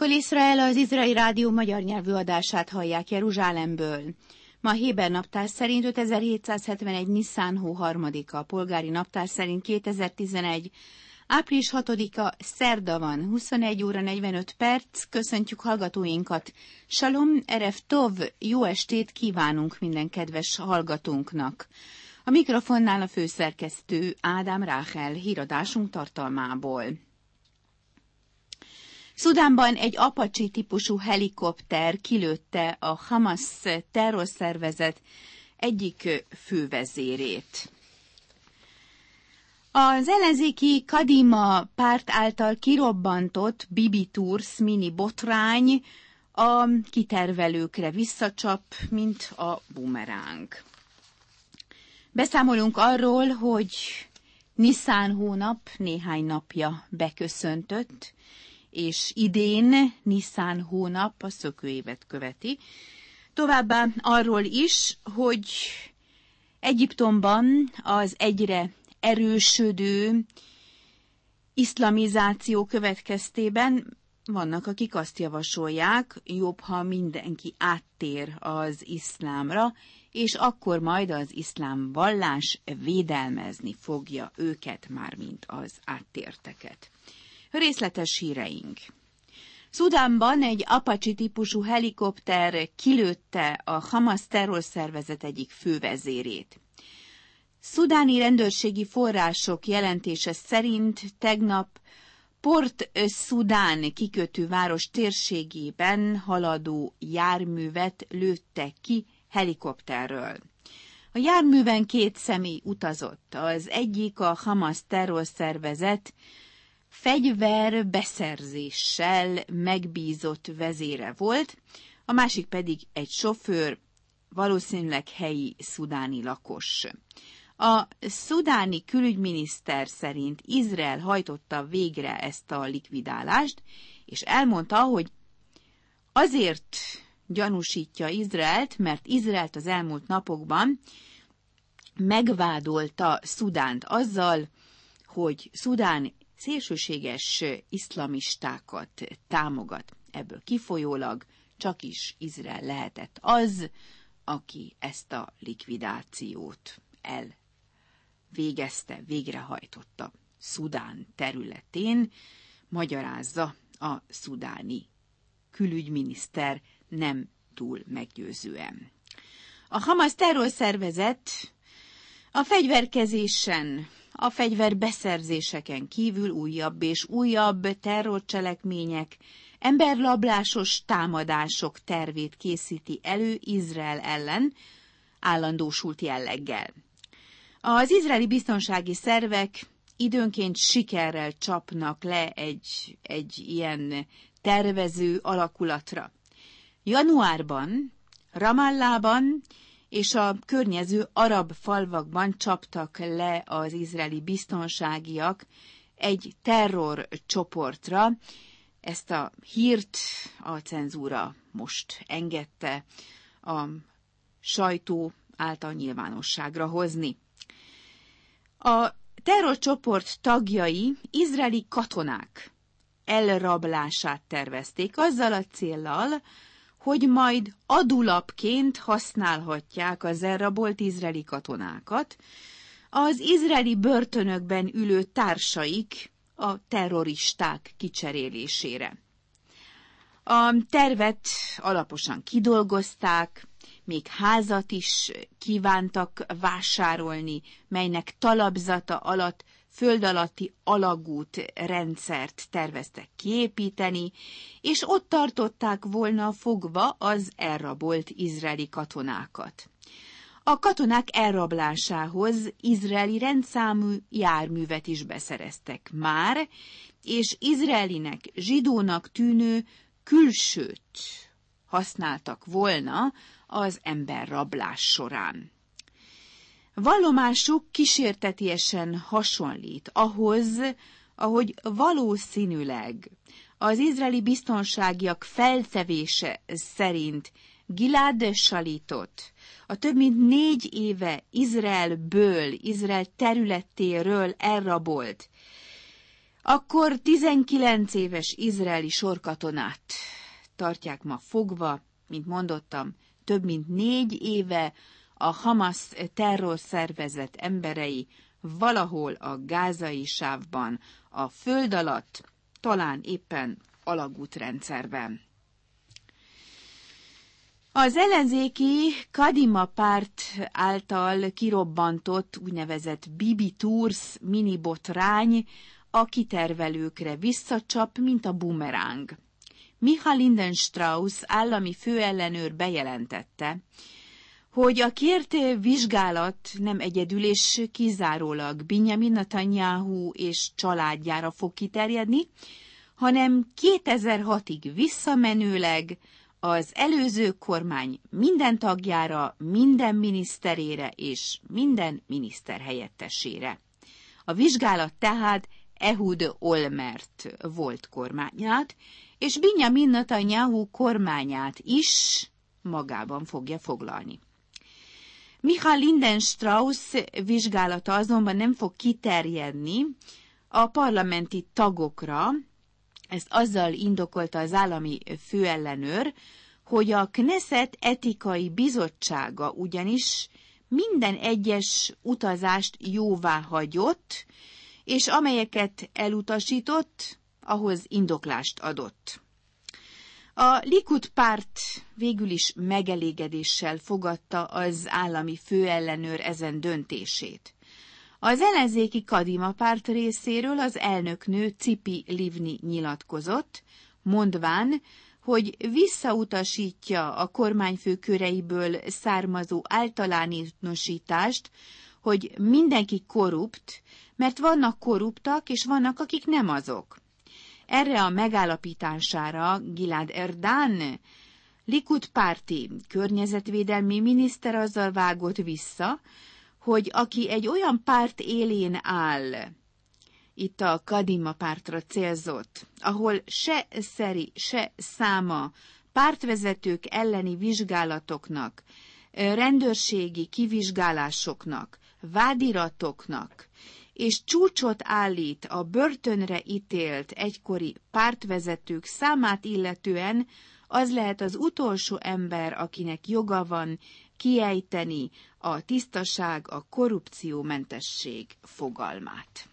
Kol Iszrael, az Izraeli Rádió magyar nyelvű adását hallják Jeruzsálemből. Ma Héber naptár szerint 5771 Niszán hó 3-a, polgári naptár szerint 2011. április 6-a szerda van, 21 óra 45 perc. Köszöntjük hallgatóinkat. Shalom, erev tov, jó estét kívánunk minden kedves hallgatónknak. A mikrofonnál a főszerkesztő Ádám Ráhel, híradásunk tartalmából. Szudánban egy Apache típusú helikopter kilőtte a Hamas terrorszervezet egyik fővezérét. Az ellenzéki Kadima párt által kirobbantott Bibi Tours mini botrány a kitervelőkre visszacsap, mint a bumeráng. Beszámolunk arról, hogy Niszán hónap néhány napja beköszöntött, és idén Niszán hónap a szökőévet követi. Továbbá arról is, hogy Egyiptomban az egyre erősödő iszlamizáció következtében vannak, akik azt javasolják, jobb, ha mindenki áttér az iszlámra, és akkor majd az iszlám vallás védelmezni fogja őket, mármint az áttérteket. Részletes híreink. Szudánban egy Apache típusú helikopter kilőtte a Hamas terrorszervezet egyik fővezérét. Szudáni rendőrségi források jelentése szerint tegnap Port Szudán kikötőváros térségében haladó járművet lőttek ki helikopterről. A járműven 2 személy utazott, az egyik a Hamas terrorszervezet fegyverbeszerzéssel megbízott vezére volt, a másik pedig egy sofőr, valószínűleg helyi szudáni lakos. A szudáni külügyminiszter szerint Izrael hajtotta végre ezt a likvidálást, és elmondta, hogy azért gyanúsítja Izraelt, mert Izraelt az elmúlt napokban megvádolta Szudánt azzal, hogy Szudán szélsőséges iszlamistákat támogat. Ebből kifolyólag csak is Izrael lehetett az, aki ezt a likvidációt elvégezte, végrehajtotta Szudán területén, magyarázza a szudáni külügyminiszter nem túl meggyőzően. A Hamas terrorszervezet a fegyverkezésen, a fegyverbeszerzéseken kívül újabb és újabb terrorcselekmények, emberrablásos támadások tervét készíti elő Izrael ellen állandósult jelleggel. Az izraeli biztonsági szervek időnként sikerrel csapnak le egy ilyen tervező alakulatra. Januárban Ramallahban és a környező arab falvakban csaptak le az izraeli biztonságiak egy terrorcsoportra. Ezt a hírt a cenzúra most engedte a sajtó által nyilvánosságra hozni. A terrorcsoport tagjai izraeli katonák elrablását tervezték azzal a céllal, hogy majd adulapként használhatják az elrabolt izraeli katonákat az izraeli börtönökben ülő társaik a terroristák kicserélésére. A tervet alaposan kidolgozták, még házat is kívántak vásárolni, melynek talapzata alatt föld alatti alagút rendszert terveztek kiépíteni, és ott tartották volna fogva az elrabolt izraeli katonákat. A katonák elrablásához izraeli rendszámú járművet is beszereztek már, és izraelinek, zsidónak tűnő külsőt használtak volna az emberrablás során. Vallomásuk kísértetiesen hasonlít ahhoz, ahogy valószínűleg az izraeli biztonságiak feltevése szerint Gilad Shalitot, a több mint 4 éve Izrael területéről elrabolt, Akkor 19 éves izraeli sorkatonát tartják ma fogva, mint mondottam, több mint 4 éve a Hamas terrorszervezet emberei valahol a gázai sávban, a föld alatt, talán éppen alagútrendszerben. Az ellenzéki Kadima párt által kirobbantott úgynevezett Bibi Tours minibotrány a kitervelőkre visszacsap, mint a bumeráng. Michael Lindenstrauss állami főellenőr bejelentette, hogy a kért vizsgálat nem egyedül és kizárólag Benjamin Netanyahu és családjára fog kiterjedni, hanem 2006-ig visszamenőleg az előző kormány minden tagjára, minden miniszterére és minden miniszterhelyettesére. A vizsgálat tehát Ehud Olmert volt kormányát, és Benjamin Netanyahu kormányát is magában fogja foglalni. Michael Lindenstrauss vizsgálata azonban nem fog kiterjedni a parlamenti tagokra, ezt azzal indokolta az állami főellenőr, hogy a Knesset etikai bizottsága ugyanis minden egyes utazást jóvá hagyott, és amelyeket elutasított, ahhoz indoklást adott. A Likud párt végül is megelégedéssel fogadta az állami főellenőr ezen döntését. Az ellenzéki Kadima párt részéről az elnöknő Tzipi Livni nyilatkozott, mondván, hogy visszautasítja a kormányfő köreiből származó általánosítást, hogy mindenki korrupt, mert vannak korruptak, és vannak, akik nem azok. Erre a megállapítására Gilad Erdan, Likud párti környezetvédelmi miniszter azzal vágott vissza, hogy aki egy olyan párt élén áll, itt a Kadima pártra célzott, ahol se szeri, se száma pártvezetők elleni vizsgálatoknak, rendőrségi kivizsgálásoknak, vádiratoknak, és csúcsot állít a börtönre ítélt egykori pártvezetők számát illetően, az lehet az utolsó ember, akinek joga van kiejteni a tisztaság, a korrupciómentesség fogalmát.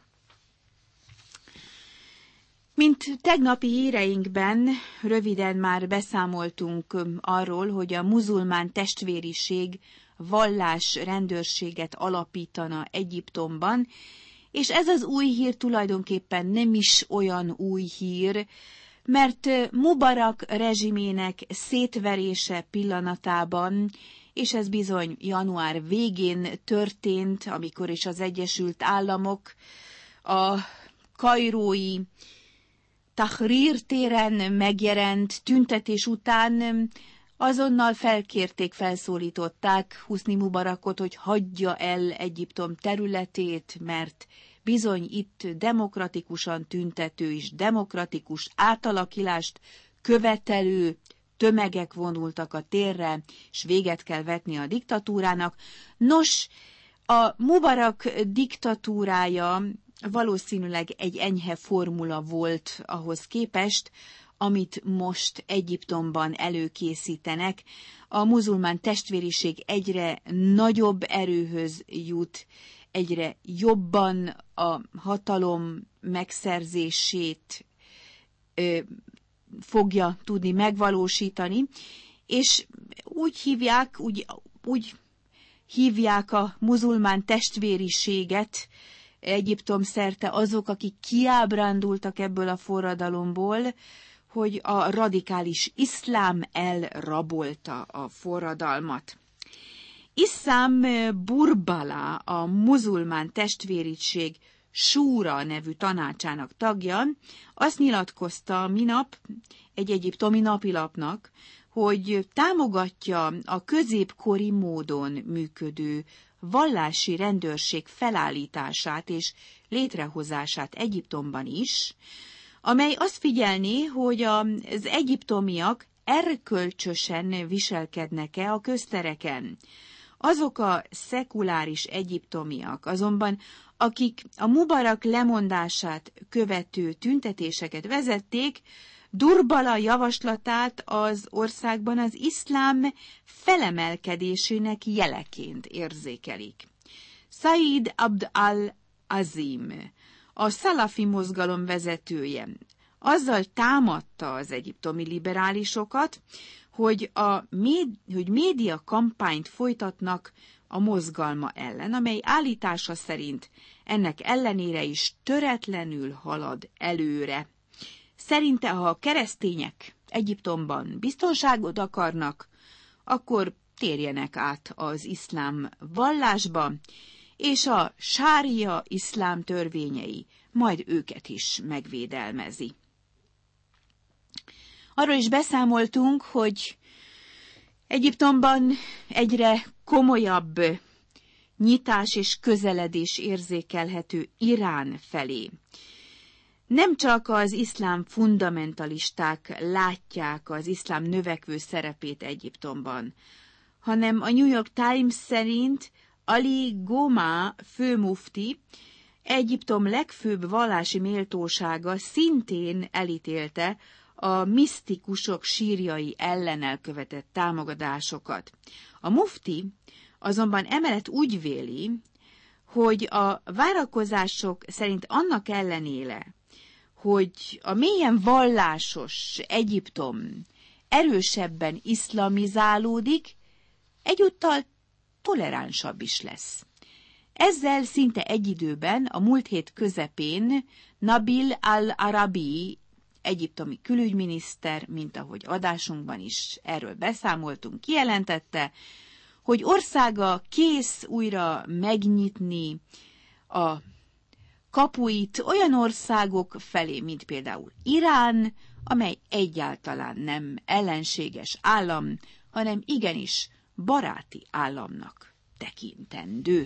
Mint tegnapi híreinkben röviden már beszámoltunk arról, hogy a muzulmán testvériség vallás rendőrséget alapítana Egyiptomban, és ez az új hír tulajdonképpen nem is olyan új hír, mert Mubarak rezsimének szétverése pillanatában, és ez bizony január végén történt, amikor is az Egyesült Államok a kairói Tahrir téren megjelent tüntetés után azonnal felszólították Husni Mubarakot, hogy hagyja el Egyiptom területét, mert bizony itt demokratikusan tüntető és demokratikus átalakulást követelő tömegek vonultak a térre, és véget kell vetni a diktatúrának. Nos, a Mubarak diktatúrája valószínűleg egy enyhe formula volt ahhoz képest, amit most Egyiptomban előkészítenek. A muzulmán testvériség egyre nagyobb erőhöz jut, egyre jobban a hatalom megszerzését fogja tudni megvalósítani, és úgy hívják a muzulmán testvériséget Egyiptom szerte azok, akik kiábrándultak ebből a forradalomból, hogy a radikális iszlám elrabolta a forradalmat. Iszám Burbala, a muzulmán testvériség Súra nevű tanácsának tagja, azt nyilatkozta minap egy egyiptomi napilapnak, hogy támogatja a középkori módon működő vallási rendőrség felállítását és létrehozását Egyiptomban is, amely azt figyelné, hogy az egyiptomiak erkölcsösen viselkednek-e a köztereken. Azok a szekuláris egyiptomiak azonban, akik a Mubarak lemondását követő tüntetéseket vezették, Durbala javaslatát az országban az iszlám felemelkedésének jeleként érzékelik. Said Abd al-Azim, a szalafi mozgalom vezetője, azzal támadta az egyiptomi liberálisokat, hogy média kampányt folytatnak a mozgalma ellen, amely állítása szerint ennek ellenére is töretlenül halad előre. Szerinte, ha a keresztények Egyiptomban biztonságot akarnak, akkor térjenek át az iszlám vallásba, és a sária iszlám törvényei majd őket is megvédelmezi. Arról is beszámoltunk, hogy Egyiptomban egyre komolyabb nyitás és közeledés érzékelhető Irán felé. Nem csak az iszlám fundamentalisták látják az iszlám növekvő szerepét Egyiptomban, hanem a New York Times szerint Ali Goma főmufti, Egyiptom legfőbb vallási méltósága szintén elítélte a misztikusok sírjai ellen elkövetett támadásokat. A mufti azonban emellett úgy véli, hogy a várakozások szerint annak ellenére, hogy a mélyen vallásos Egyiptom erősebben iszlamizálódik, egyúttal toleránsabb is lesz. Ezzel szinte egy időben a múlt hét közepén Nabil al-Arabi, egyiptomi külügyminiszter, mint ahogy adásunkban is erről beszámoltunk, kijelentette, hogy országa kész újra megnyitni a kapuit olyan országok felé, mint például Irán, amely egyáltalán nem ellenséges állam, hanem igenis baráti államnak tekintendő.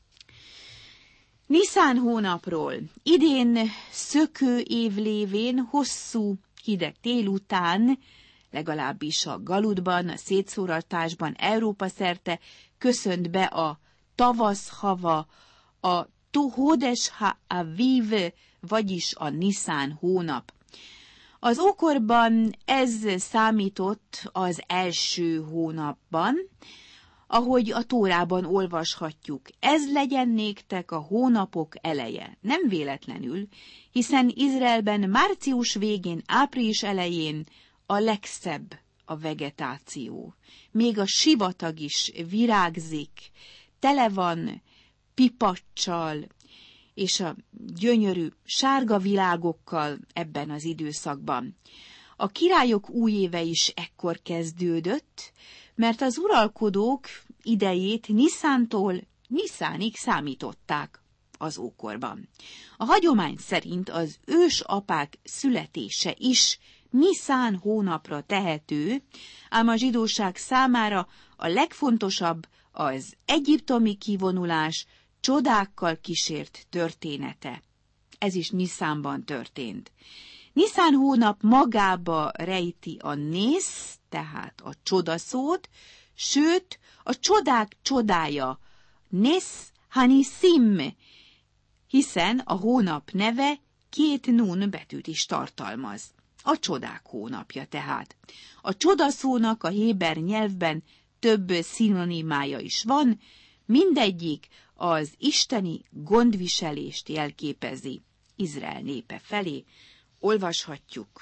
Niszán hónapról, idén szökő év lévén hosszú, hideg tél után, legalábbis a Galudban, a szétszóratásban Európa szerte köszönt be a tavasz-hava, a Hodes ha-Aviv, vagyis a Niszán hónap. Az ókorban ez számított az első hónapban, ahogy a Tórában olvashatjuk, ez legyen néktek a hónapok eleje. Nem véletlenül, hiszen Izraelben március végén, április elején a legszebb a vegetáció. Még a sivatag is virágzik, tele van pipacsal és a gyönyörű sárga világokkal ebben az időszakban. A királyok újéve is ekkor kezdődött, mert az uralkodók idejét Niszántól Niszánig számították az ókorban. A hagyomány szerint az ősapák születése is Niszán hónapra tehető, ám a zsidóság számára a legfontosabb az egyiptomi kivonulás csodákkal kísért története. Ez is Niszánban történt. Niszán hónap magába rejti a nész, tehát a csodaszót, sőt, a csodák csodája, nész haniszim, hiszen a hónap neve 2 nun betűt is tartalmaz. A csodák hónapja tehát. A csodaszónak a héber nyelvben több szinonimája is van, mindegyik az isteni gondviselést jelképezi Izrael népe felé. Olvashatjuk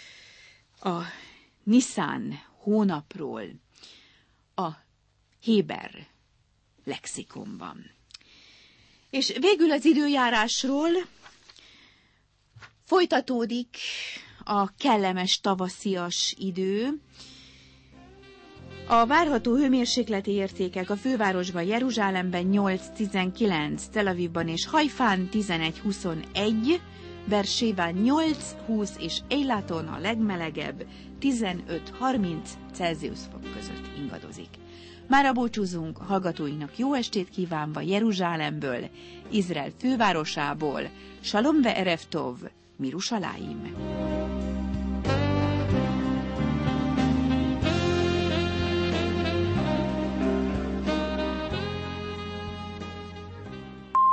a Niszán hónapról a héber lexikonban. És végül az időjárásról folytatódik a kellemes tavaszias idő. A várható hőmérsékleti értékek a fővárosban, Jeruzsálemben 8-19, Tel Avivban és Hajfán 11-21, Bersébán 8-20 és Eilaton a legmelegebb 15-30 Celsius fok között ingadozik. Mára búcsúzunk, hallgatóinknak jó estét kívánva Jeruzsálemből, Izrael fővárosából. Shalom ve'erev tov, Mirushalayim.